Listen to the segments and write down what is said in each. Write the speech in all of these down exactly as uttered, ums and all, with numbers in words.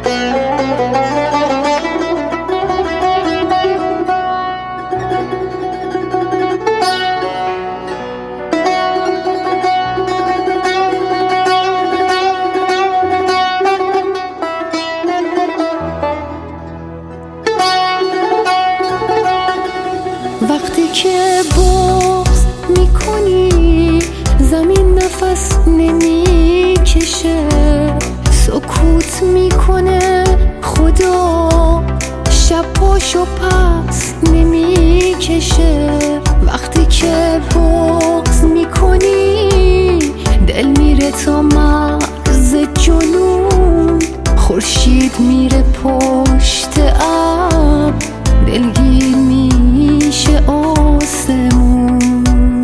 وقتی که بغض میکنی زمین نفس نمیکشه، سکوت میکنه خدا شب پاشو پس نمیکشه. وقتی که بغض میکنی دل میره تا مرز جنون، خورشید میره پشت ابر، دلگیر میشه آسمون.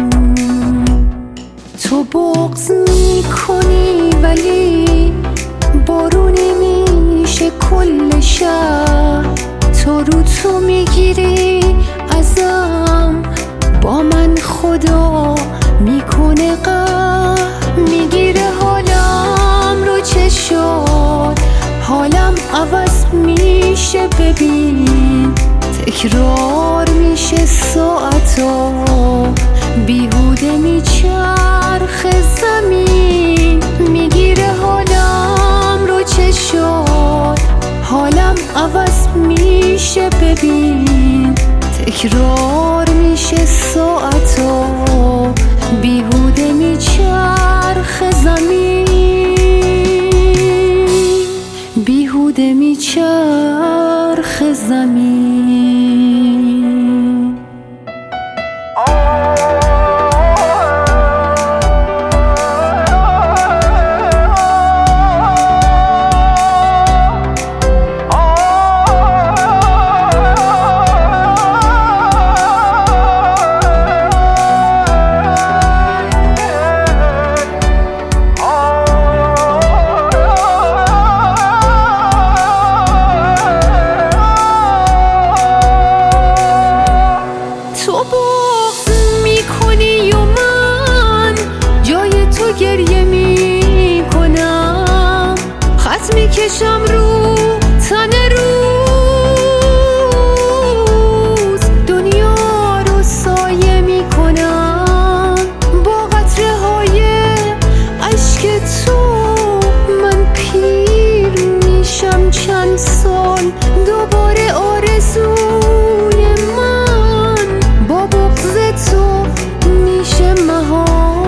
تو بغض میکنی ولی بارونی میشه کل شهر، تو رو تو میگیری ازم، با من خدا میکنه قهر، میگیره حالم رو چشات، حالم عوض میشه ببین، تکرار میشه ساعتا، بیهوده میچرخ زمین، میگیره حالم رو چشات، حالم عوض میشه ببین، تکرار میشه ساعتا، بیهوده میچرخ زمین، بیهوده میچرخ زمین. گریه می کنم، خط می کشم رو تن روز، دنیا رو سایه می کنم با قطره های عشق تو، من پیر میشم چند سال، دوباره آرزوی من با بغض تو میشه مهار،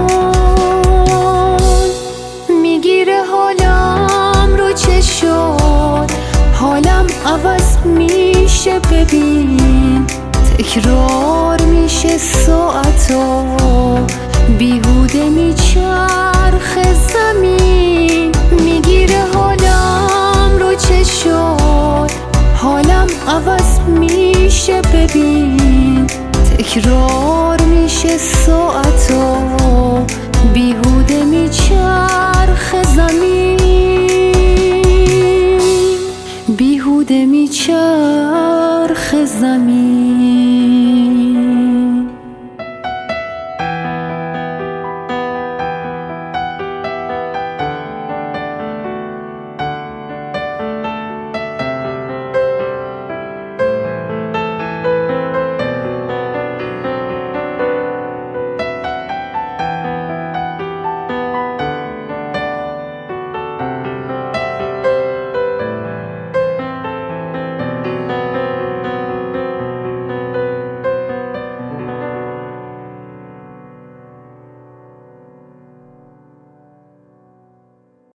حالم عوض میشه ببین، تکرار میشه ساعتا، بیهوده میچرخ زمین، میگیره حالم رو چشات، حالم عوض میشه ببین، تکرار میشه ساعتا، بیهوده میچرخ زمین، بیهوده میچرخ زمین.